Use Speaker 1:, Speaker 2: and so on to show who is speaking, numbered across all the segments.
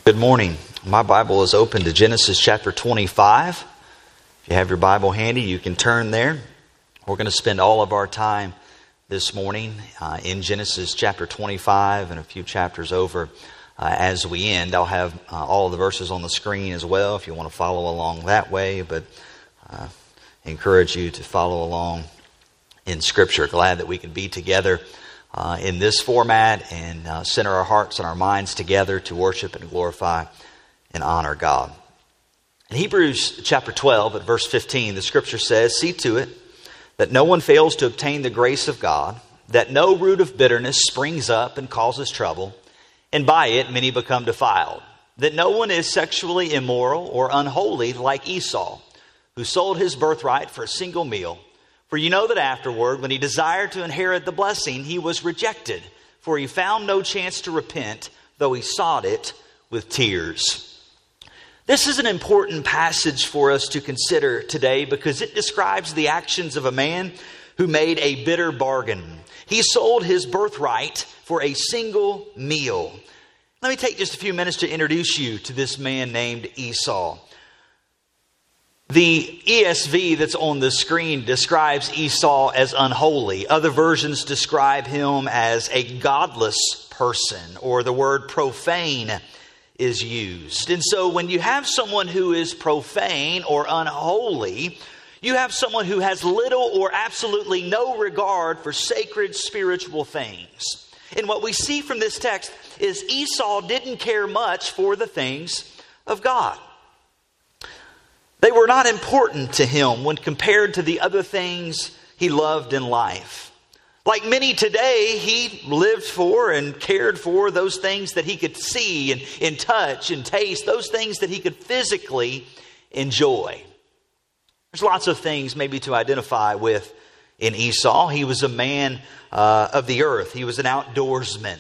Speaker 1: Good morning. My Bible is open to Genesis chapter 25. If you have your Bible handy, you can turn there. We're going to spend all of our time this morning in Genesis chapter 25 and a few chapters over as we end. I'll have all of the verses on the screen as well if you want to follow along that way, but I encourage you to follow along in Scripture. Glad that we can be together in this format and center our hearts and our minds together to worship and glorify and honor God. In Hebrews chapter 12 at verse 15, the Scripture says, "See to it that no one fails to obtain the grace of God, that no root of bitterness springs up and causes trouble, and by it many become defiled. That no one is sexually immoral or unholy like Esau, who sold his birthright for a single meal. For you know that afterward, when he desired to inherit the blessing, he was rejected, for he found no chance to repent, though he sought it with tears." This is an important passage for us to consider today because it describes the actions of a man who made a bitter bargain. He sold his birthright for a single meal. Let me take just a few minutes to introduce you to this man named Esau. The ESV that's on the screen describes Esau as unholy. Other versions describe him as a godless person, or the word profane is used. And so when you have someone who is profane or unholy, you have someone who has little or absolutely no regard for sacred spiritual things. And what we see from this text is Esau didn't care much for the things of God. They were not important to him when compared to the other things he loved in life. Like many today, he lived for and cared for those things that he could see and touch and taste, those things that he could physically enjoy. There's lots of things maybe to identify with in Esau. He was a man of the earth. He was an outdoorsman.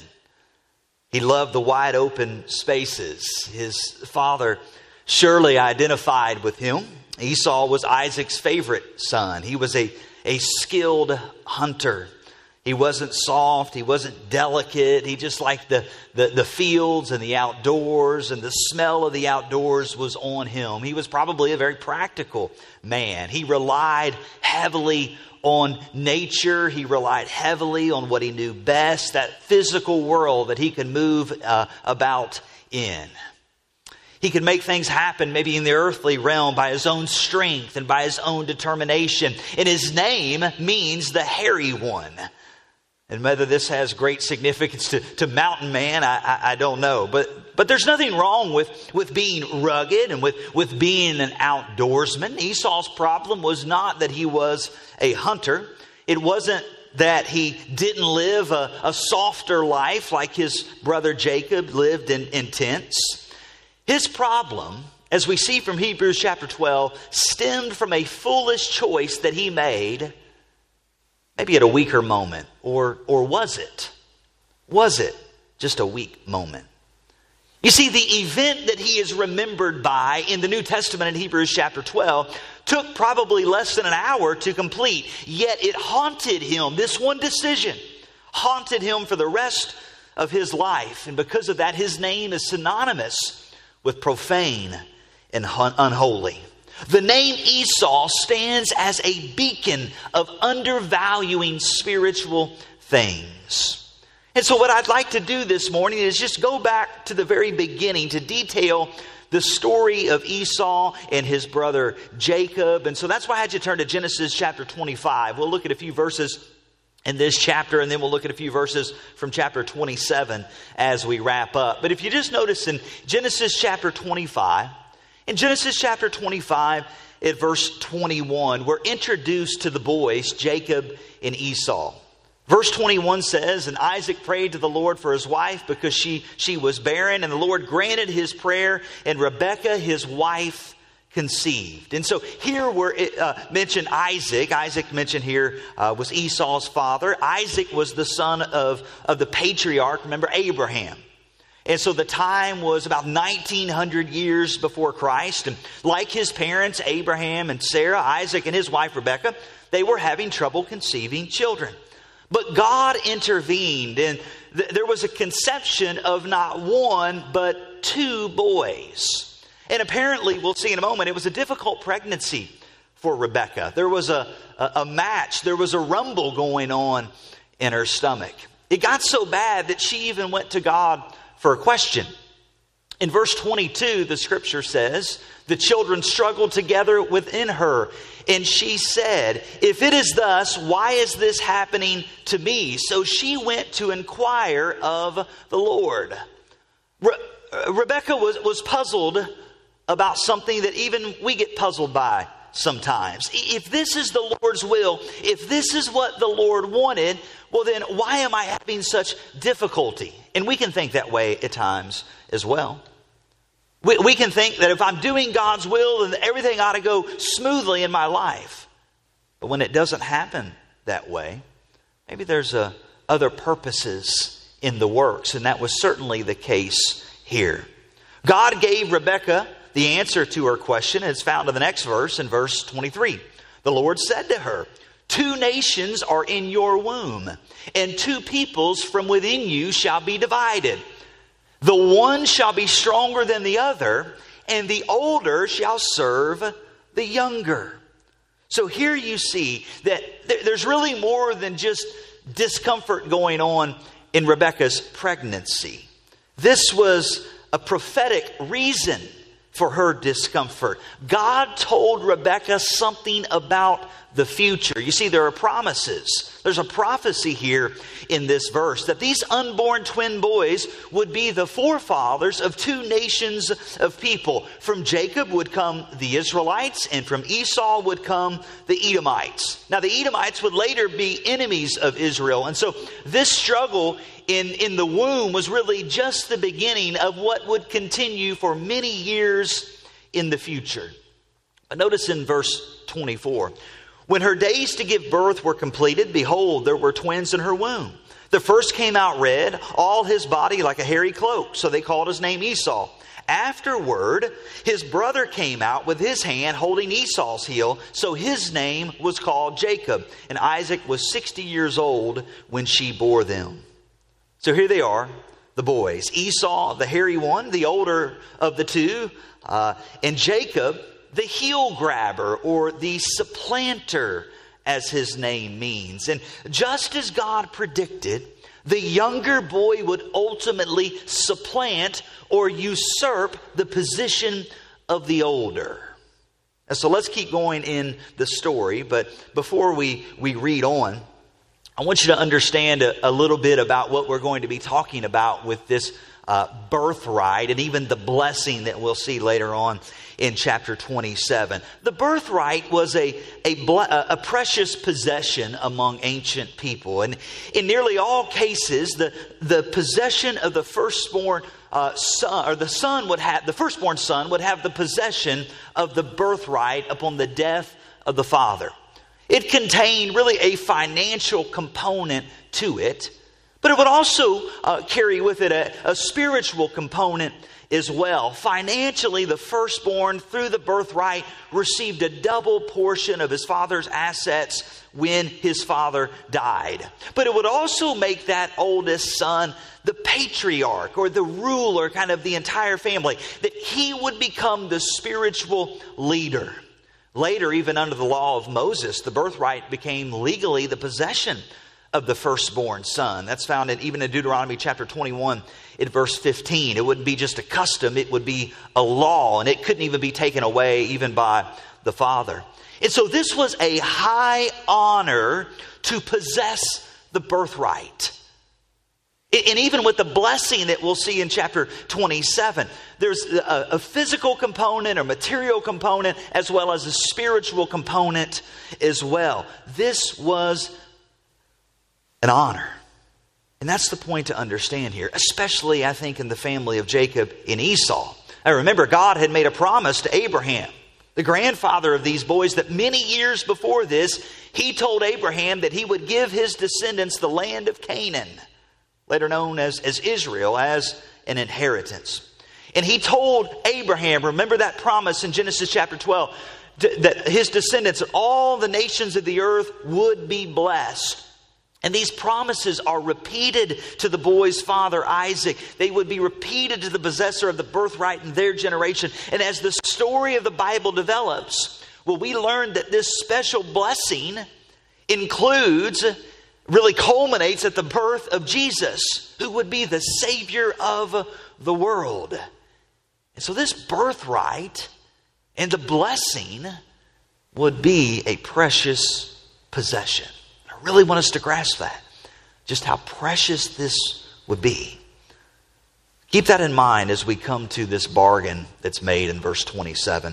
Speaker 1: He loved the wide open spaces. His father surely identified with him. Esau was Isaac's favorite son. He was a skilled hunter. He wasn't soft. He wasn't delicate. He just liked the fields and the outdoors, and the smell of the outdoors was on him. He was probably a very practical man. He relied heavily on nature. He relied heavily on what he knew best, that physical world that he could move about in. He could make things happen maybe in the earthly realm by his own strength and by his own determination. And his name means the hairy one. And whether this has great significance to mountain man, I don't know. But there's nothing wrong with being rugged and with being an outdoorsman. Esau's problem was not that he was a hunter. It wasn't that he didn't live a softer life like his brother Jacob lived in tents. His problem, as we see from Hebrews chapter 12, stemmed from a foolish choice that he made, maybe at a weaker moment. Or was it? Was it just a weak moment? You see, the event that he is remembered by in the New Testament in Hebrews chapter 12 took probably less than an hour to complete. Yet it haunted him. This one decision haunted him for the rest of his life. And because of that, his name is synonymous with profane and unholy. The name Esau stands as a beacon of undervaluing spiritual things. And so what I'd like to do this morning is just go back to the very beginning to detail the story of Esau and his brother Jacob. And so that's why I had you turn to Genesis chapter 25. We'll look at a few verses in this chapter, and then we'll look at a few verses from chapter 27 as we wrap up. But if you just notice in Genesis chapter 25, at verse 21, we're introduced to the boys, Jacob and Esau. Verse 21 says, "And Isaac prayed to the Lord for his wife because she was barren, and the Lord granted his prayer, and Rebekah, his wife, conceived." And so here we're mentioned Isaac. Isaac mentioned here was Esau's father. Isaac was the son of the patriarch, remember, Abraham. And so the time was about 1900 years before Christ. And like his parents, Abraham and Sarah, Isaac and his wife Rebekah, they were having trouble conceiving children. But God intervened, and there was a conception of not one, but two boys. And apparently, we'll see in a moment, it was a difficult pregnancy for Rebekah. There was a match, there was a rumble going on in her stomach. It got so bad that she even went to God for a question. In verse 22, the scripture says, the children struggled together within her, and she said, if it is thus, why is this happening to me? So she went to inquire of the Lord. Rebekah was puzzled about something that even we get puzzled by sometimes. If this is the Lord's will, if this is what the Lord wanted, well then why am I having such difficulty? And we can think that way at times as well. We can think that if I'm doing God's will, then everything ought to go smoothly in my life. But when it doesn't happen that way, maybe there's other purposes in the works. And that was certainly the case here. God gave Rebekah the answer to her question. It's found in the next verse, in verse 23. The Lord said to her, 2 nations are in your womb, and 2 peoples from within you shall be divided. The one shall be stronger than the other, and the older shall serve the younger. So here you see that there's really more than just discomfort going on in Rebekah's pregnancy. This was a prophetic reason for her discomfort. God told Rebekah something about the future. You see, there are promises. There's a prophecy here in this verse that these unborn twin boys would be the forefathers of 2 nations of people. From Jacob would come the Israelites, and from Esau would come the Edomites. Now, the Edomites would later be enemies of Israel. And so this struggle in the womb was really just the beginning of what would continue for many years in the future. But notice in verse 24, when her days to give birth were completed, behold, there were twins in her womb. The first came out red, all his body like a hairy cloak. So they called his name Esau. Afterward, his brother came out with his hand holding Esau's heel. So his name was called Jacob. And Isaac was 60 years old when she bore them. So here they are, the boys. Esau, the hairy one, the older of the 2. And Jacob, the heel grabber, or the supplanter, as his name means. And just as God predicted, the younger boy would ultimately supplant or usurp the position of the older. And so let's keep going in the story. But before we read on, I want you to understand a little bit about what we're going to be talking about with this birthright and even the blessing that we'll see later on in chapter 27. The birthright was a precious possession among ancient people. And in nearly all cases, the possession of the firstborn son, or the firstborn son would have the possession of the birthright upon the death of the father. It contained really a financial component to it, but it would also carry with it a spiritual component as well. Financially, the firstborn, through the birthright, received a double portion of his father's assets when his father died. But it would also make that oldest son the patriarch, or the ruler, kind of the entire family, that he would become the spiritual leader. Later, even under the law of Moses, the birthright became legally the possession of the firstborn son. That's found even in Deuteronomy chapter 21 in verse 15. It wouldn't be just a custom, it would be a law, and it couldn't even be taken away even by the father. And so this was a high honor to possess the birthright. And even with the blessing that we'll see in chapter 27, there's a physical component, a material component, as well as a spiritual component as well. This was an honor. And that's the point to understand here, especially, I think, in the family of Jacob and Esau. Now remember, God had made a promise to Abraham, the grandfather of these boys, that many years before this, he told Abraham that he would give his descendants the land of Canaan, later known as Israel, as an inheritance. And he told Abraham, remember that promise in Genesis chapter 12, that his descendants, all the nations of the earth, would be blessed. And these promises are repeated to the boy's father, Isaac. They would be repeated to the possessor of the birthright in their generation. And as the story of the Bible develops, well, we learn that this special blessing includes, really culminates at the birth of Jesus, who would be the Savior of the world. And so this birthright and the blessing would be a precious possession. I really want us to grasp that, just how precious this would be. Keep that in mind as we come to this bargain that's made in verse 27.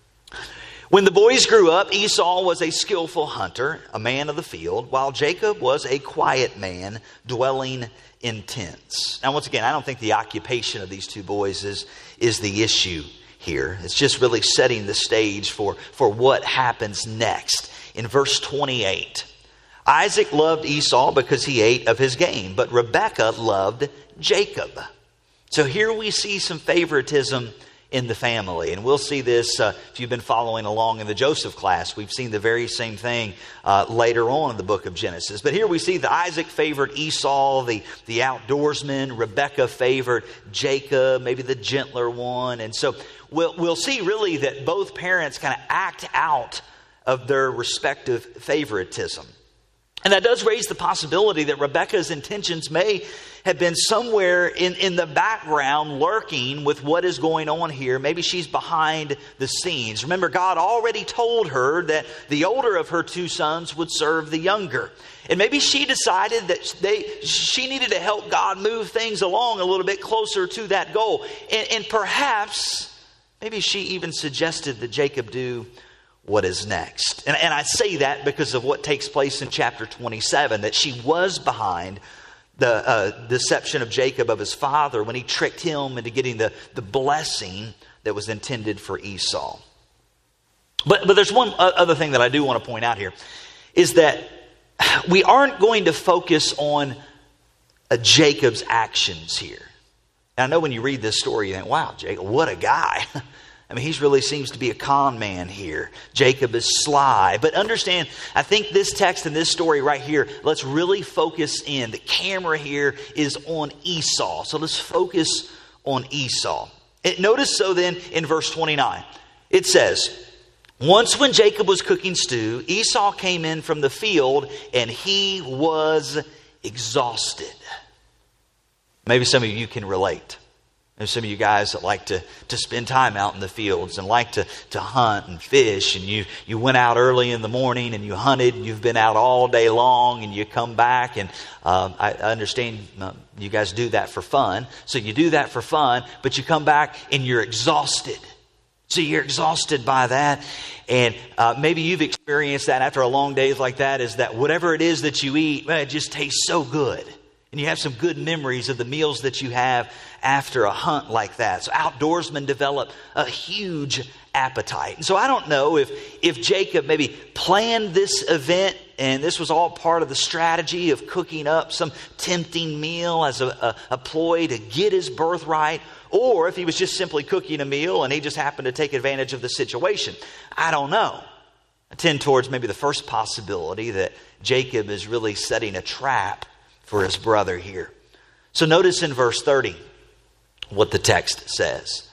Speaker 1: When the boys grew up, Esau was a skillful hunter, a man of the field, while Jacob was a quiet man, dwelling in tents. Now, once again, I don't think the occupation of these two boys is the issue here. It's just really setting the stage for what happens next. In verse 28, Isaac loved Esau because he ate of his game, but Rebekah loved Jacob. So here we see some favoritism in the family. And we'll see this if you've been following along in the Joseph class. We've seen the very same thing later on in the book of Genesis. But here we see that Isaac favored Esau, the outdoorsman. Rebekah favored Jacob, maybe the gentler one. And so we'll see really that both parents kind of act out of their respective favoritism. And that does raise the possibility that Rebekah's intentions may have been somewhere in the background lurking with what is going on here. Maybe she's behind the scenes. Remember, God already told her that the older of her two sons would serve the younger. And maybe she decided that she needed to help God move things along a little bit closer to that goal. And perhaps, maybe she even suggested that Jacob do what is next. And I say that because of what takes place in chapter 27, that she was behind the deception of Jacob of his father when he tricked him into getting the blessing that was intended for Esau. But there's one other thing that I do want to point out here, is that we aren't going to focus on Jacob's actions here. And I know when you read this story, you think, wow, Jacob, what a guy. I mean, he really seems to be a con man here. Jacob is sly. But understand, I think this text and this story right here, let's really focus in. The camera here is on Esau. So let's focus on Esau. Notice so then in verse 29. It says, once when Jacob was cooking stew, Esau came in from the field and he was exhausted. Maybe some of you can relate. There's some of you guys that like to spend time out in the fields and like to hunt and fish. And you went out early in the morning and you hunted. And you've been out all day long and you come back. And I understand you guys do that for fun. So you do that for fun, but you come back and you're exhausted. So you're exhausted by that. And maybe you've experienced that after a long day like that, is that whatever it is that you eat, it just tastes so good. And you have some good memories of the meals that you have after a hunt like that. So outdoorsmen develop a huge appetite. And so I don't know if Jacob maybe planned this event and this was all part of the strategy of cooking up some tempting meal as a ploy to get his birthright, or if he was just simply cooking a meal and he just happened to take advantage of the situation. I don't know. I tend towards maybe the first possibility, that Jacob is really setting a trap for his brother here. So notice in verse 30 what the text says.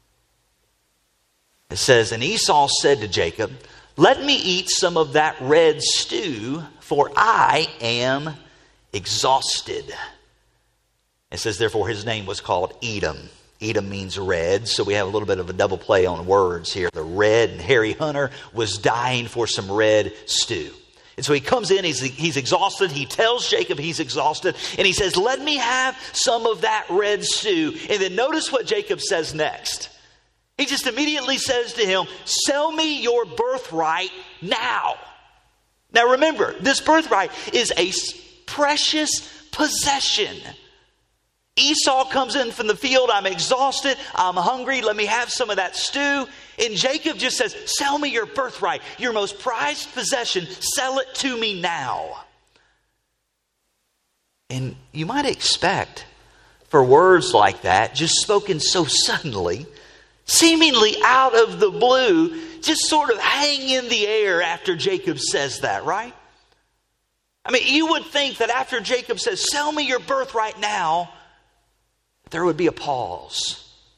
Speaker 1: It says, and Esau said to Jacob, let me eat some of that red stew, for I am exhausted. It says, therefore his name was called Edom. Edom means red, so we have a little bit of a double play on words here. The red and hairy hunter was dying for some red stew. And so he comes in, he's exhausted. He tells Jacob he's exhausted. And he says, let me have some of that red stew. And then notice what Jacob says next. He just immediately says to him, sell me your birthright now. Now remember, this birthright is a precious possession. Esau comes in from the field. I'm exhausted. I'm hungry. Let me have some of that stew. And Jacob just says, sell me your birthright, your most prized possession. Sell it to me now. And you might expect for words like that, just spoken so suddenly, seemingly out of the blue, just sort of hang in the air after Jacob says that, right? I mean, you would think that after Jacob says, sell me your birthright now, there would be a pause.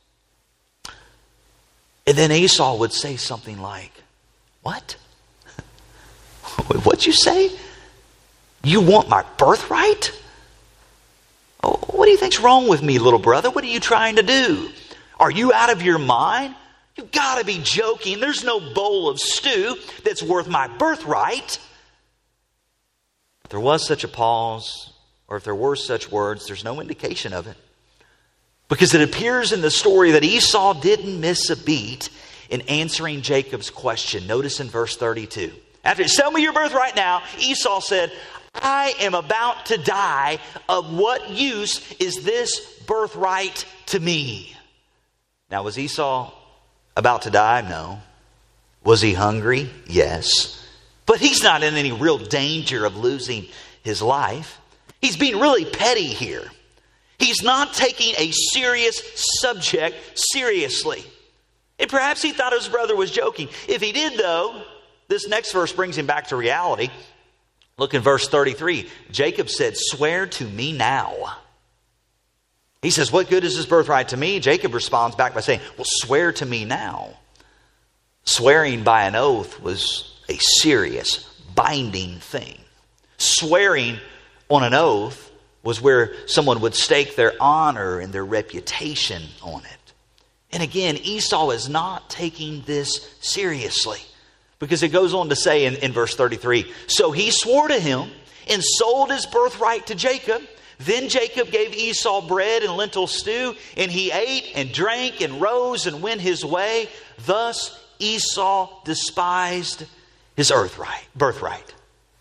Speaker 1: And then Esau would say something like, what? What'd you say? You want my birthright? Oh, what do you think's wrong with me, little brother? What are you trying to do? Are you out of your mind? You've got to be joking. There's no bowl of stew that's worth my birthright. If there was such a pause, or if there were such words, there's no indication of it. Because it appears in the story that Esau didn't miss a beat in answering Jacob's question. Notice in verse 32. After, sell me your birthright now, Esau said, I am about to die. Of what use is this birthright to me? Now, was Esau about to die? No. Was he hungry? Yes. But he's not in any real danger of losing his life. He's being really petty here. He's not taking a serious subject seriously. And perhaps he thought his brother was joking. If he did, though, this next verse brings him back to reality. Look in verse 33. Jacob said, swear to me now. He says, what good is this birthright to me? Jacob responds back by saying, well, swear to me now. Swearing by an oath was a serious, binding thing. Swearing on an oath was where someone would stake their honor and their reputation on it. And again, Esau is not taking this seriously. Because it goes on to say in verse 33, so he swore to him and sold his birthright to Jacob. Then Jacob gave Esau bread and lentil stew, and he ate and drank and rose and went his way. Thus Esau despised his birthright.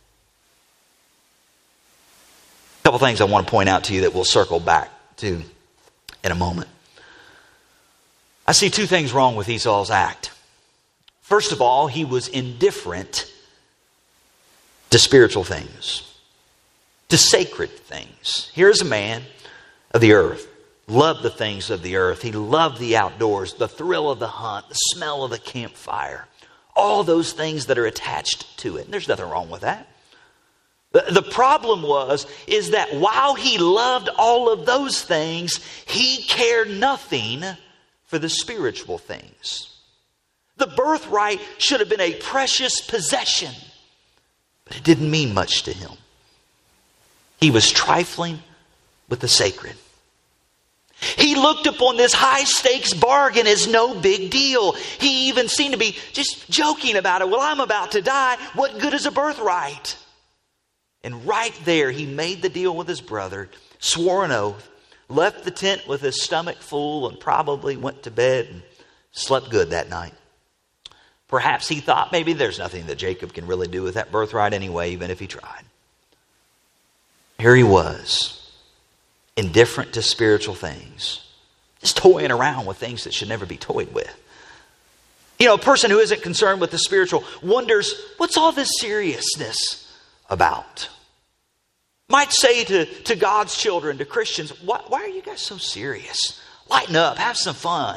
Speaker 1: A couple things I want to point out to you that we'll circle back to in a moment. I see two things wrong with Esau's act. First of all, he was indifferent to spiritual things, to sacred things. Here's a man of the earth, loved the things of the earth. He loved the outdoors, the thrill of the hunt, the smell of the campfire, all those things that are attached to it. And there's nothing wrong with that. The problem is that while he loved all of those things, he cared nothing for the spiritual things. The birthright should have been a precious possession, but it didn't mean much to him. He was trifling with the sacred. He looked upon this high stakes bargain as no big deal. He even seemed to be just joking about it. Well, I'm about to die. What good is a birthright? And right there, he made the deal with his brother, swore an oath, left the tent with his stomach full, and probably went to bed and slept good that night. Perhaps he thought maybe there's nothing that Jacob can really do with that birthright anyway, even if he tried. Here he was, indifferent to spiritual things, just toying around with things that should never be toyed with. You know, a person who isn't concerned with the spiritual wonders, what's all this seriousness about? Might say to God's children, to Christians, why are you guys so serious? Lighten up, have some fun.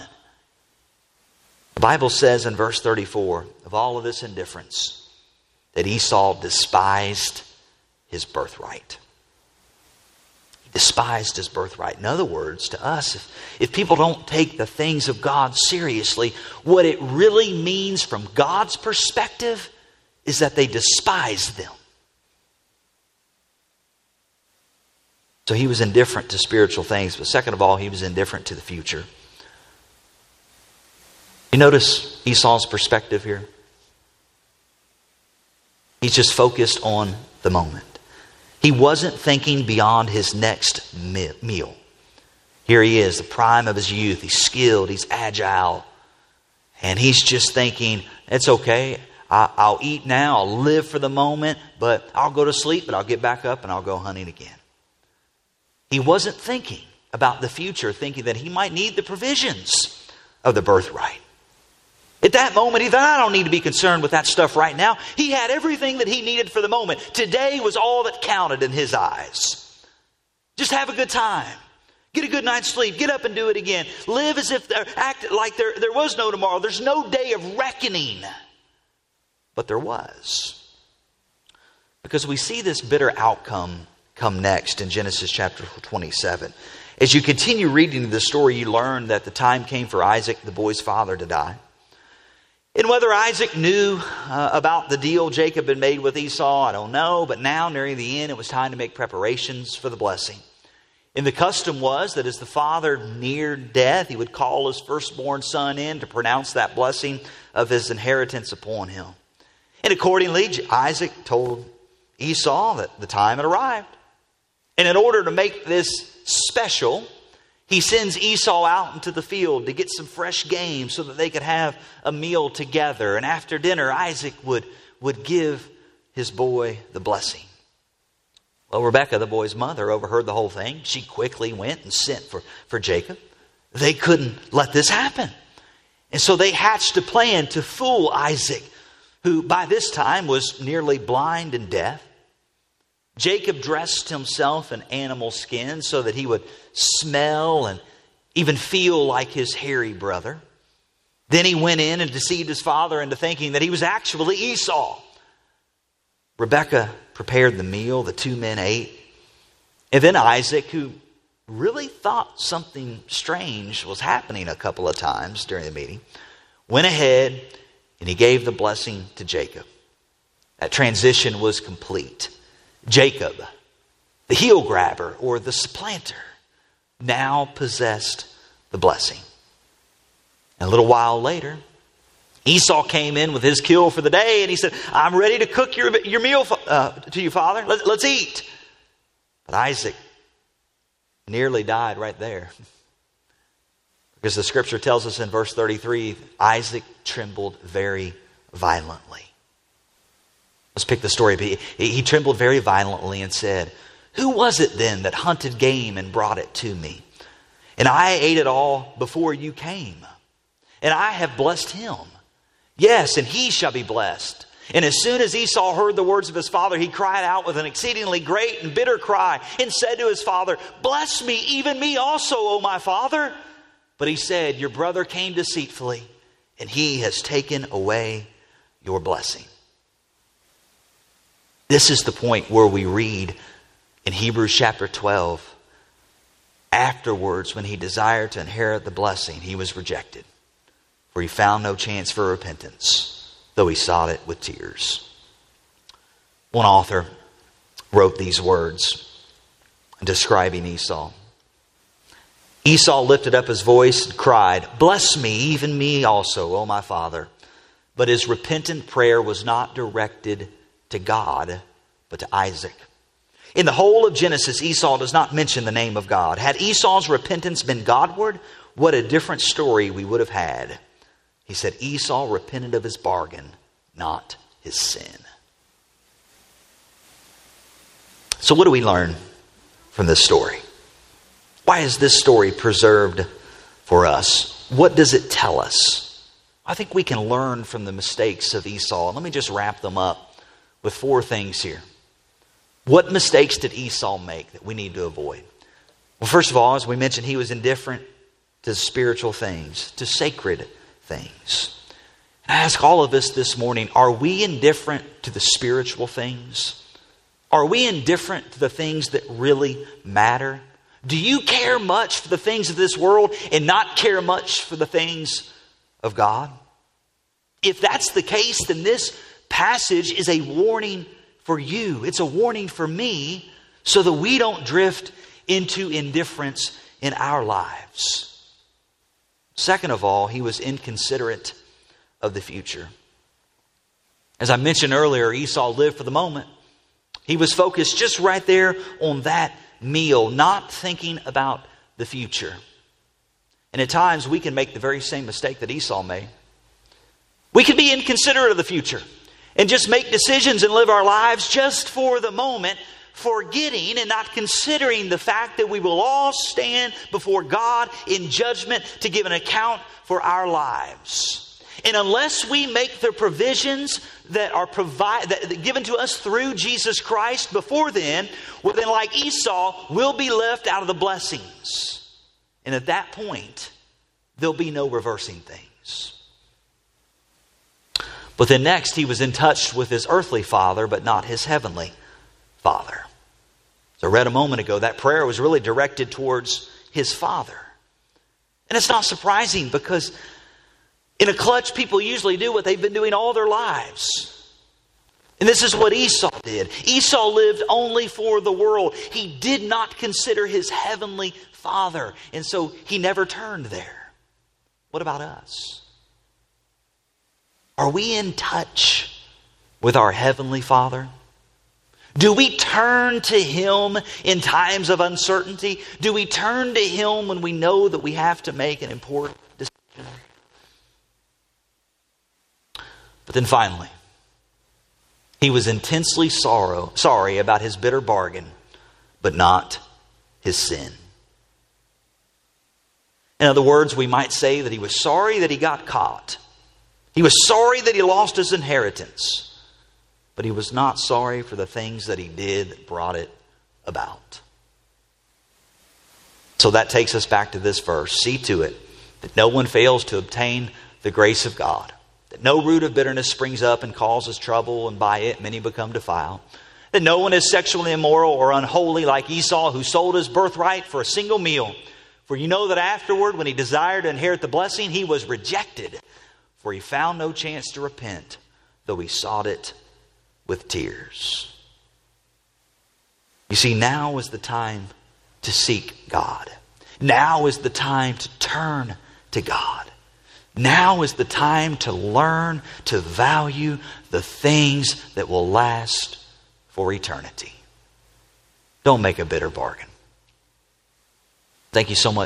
Speaker 1: The Bible says in verse 34, of all of this indifference, that Esau despised his birthright. He despised his birthright. In other words, to us, if people don't take the things of God seriously, what it really means from God's perspective is that they despise them. So he was indifferent to spiritual things, but second of all, he was indifferent to the future. You notice Esau's perspective here? He's just focused on the moment. He wasn't thinking beyond his next meal. Here he is, the prime of his youth. He's skilled, he's agile. And he's just thinking, it's okay. I'll eat now, I'll live for the moment, but I'll go to sleep, but I'll get back up and I'll go hunting again. He wasn't thinking about the future, thinking that he might need the provisions of the birthright. At that moment, he thought, I don't need to be concerned with that stuff right now. He had everything that he needed for the moment. Today was all that counted in his eyes. Just have a good time. Get a good night's sleep. Get up and do it again. Live as if act like there was no tomorrow. There's no day of reckoning. But there was. Because we see this bitter outcome come next in Genesis chapter 27. As you continue reading the story, you learn that the time came for Isaac, the boy's father, to die. And whether Isaac knew about the deal Jacob had made with Esau, I don't know. But now, nearing the end, it was time to make preparations for the blessing. And the custom was that as the father neared death, he would call his firstborn son in to pronounce that blessing of his inheritance upon him. And accordingly, Isaac told Esau that the time had arrived. And in order to make this special, he sends Esau out into the field to get some fresh game so that they could have a meal together. And after dinner, Isaac would give his boy the blessing. Well, Rebekah, the boy's mother, overheard the whole thing. She quickly went and sent for Jacob. They couldn't let this happen. And so they hatched a plan to fool Isaac, who by this time was nearly blind and deaf. Jacob dressed himself in animal skin so that he would smell and even feel like his hairy brother. Then he went in and deceived his father into thinking that he was actually Esau. Rebekah prepared the meal, the two men ate. And then Isaac, who really thought something strange was happening a couple of times during the meeting, went ahead and he gave the blessing to Jacob. That transition was complete. Jacob, the heel grabber or the supplanter, now possessed the blessing. And a little while later, Esau came in with his kill for the day and he said, I'm ready to cook your meal to you, Father. Let's eat. But Isaac nearly died right there. Because the scripture tells us in verse 33, Isaac trembled very violently. Let's pick the story. He trembled very violently and said, who was it then that hunted game and brought it to me? And I ate it all before you came. And I have blessed him. Yes, and he shall be blessed. And as soon as Esau heard the words of his father, he cried out with an exceedingly great and bitter cry and said to his father, bless me, even me also, O my father. But he said, your brother came deceitfully, and he has taken away your blessing. This is the point where we read in Hebrews chapter 12, afterwards, when he desired to inherit the blessing, he was rejected, for he found no chance for repentance, though he sought it with tears. One author wrote these words describing Esau. Esau lifted up his voice and cried, bless me, even me also, O my father. But his repentant prayer was not directed to God, but to Isaac. In the whole of Genesis, Esau does not mention the name of God. Had Esau's repentance been Godward, what a different story we would have had. He said Esau repented of his bargain, not his sin. So what do we learn from this story? Why is this story preserved for us? What does it tell us? I think we can learn from the mistakes of Esau. Let me just wrap them up with four things here. What mistakes did Esau make that we need to avoid? Well, first of all, as we mentioned, he was indifferent to spiritual things, to sacred things. And I ask all of us this morning, are we indifferent to the spiritual things? Are we indifferent to the things that really matter? Do you care much for the things of this world and not care much for the things of God? If that's the case, then this passage is a warning for you. It's a warning for me so that we don't drift into indifference in our lives. Second of all, he was inconsiderate of the future. As I mentioned earlier, Esau lived for the moment. He was focused just right there on that meal, not thinking about the future. And at times we can make the very same mistake that Esau made. We can be inconsiderate of the future and just make decisions and live our lives just for the moment, forgetting and not considering the fact that we will all stand before God in judgment to give an account for our lives. And unless we make the provisions that are given to us through Jesus Christ before then, well, then like Esau, we'll be left out of the blessings. And at that point, there'll be no reversing things. But then next, he was in touch with his earthly father, but not his heavenly Father. So I read a moment ago, that prayer was really directed towards his father. And it's not surprising because in a clutch, people usually do what they've been doing all their lives. And this is what Esau did. Esau lived only for the world. He did not consider his heavenly Father. And so he never turned there. What about us? Are we in touch with our heavenly Father? Do we turn to Him in times of uncertainty? Do we turn to Him when we know that we have to make an important decision? But then finally, he was intensely sorry about his bitter bargain, but not his sin. In other words, we might say that he was sorry that he got caught. He was sorry that he lost his inheritance. But he was not sorry for the things that he did that brought it about. So that takes us back to this verse. See to it that no one fails to obtain the grace of God. That no root of bitterness springs up and causes trouble, and by it many become defiled. That no one is sexually immoral or unholy like Esau, who sold his birthright for a single meal. For you know that afterward, when he desired to inherit the blessing, he was rejected. For he found no chance to repent, though he sought it with tears. You see, now is the time to seek God. Now is the time to turn to God. Now is the time to learn to value the things that will last for eternity. Don't make a bitter bargain. Thank you so much.